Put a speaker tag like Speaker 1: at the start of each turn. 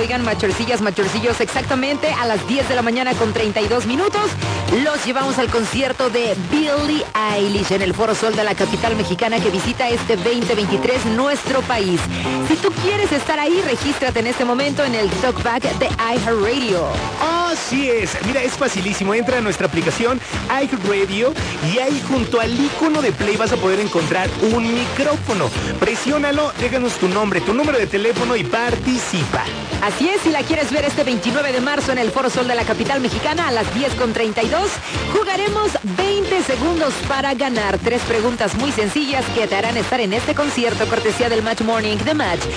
Speaker 1: Oigan, machorcillos, exactamente a las 10 de la mañana con 32 minutos. Los llevamos al concierto de Billie Eilish en el Foro Sol de la capital mexicana que visita este 2023 nuestro país. Si tú quieres estar ahí, regístrate en este momento en el Talkback de iHeartRadio.
Speaker 2: Así es. Mira, es facilísimo. Entra a nuestra aplicación iHeartRadio y ahí junto al icono de play vas a poder encontrar un micrófono. Presiónalo, déjanos tu nombre, tu número de teléfono y participa.
Speaker 1: Así es, si la quieres ver este 29 de marzo en el Foro Sol de la capital mexicana a las 10:32, jugaremos 20 segundos para ganar 3 preguntas muy sencillas que te harán estar en este concierto cortesía del Match Morning de Match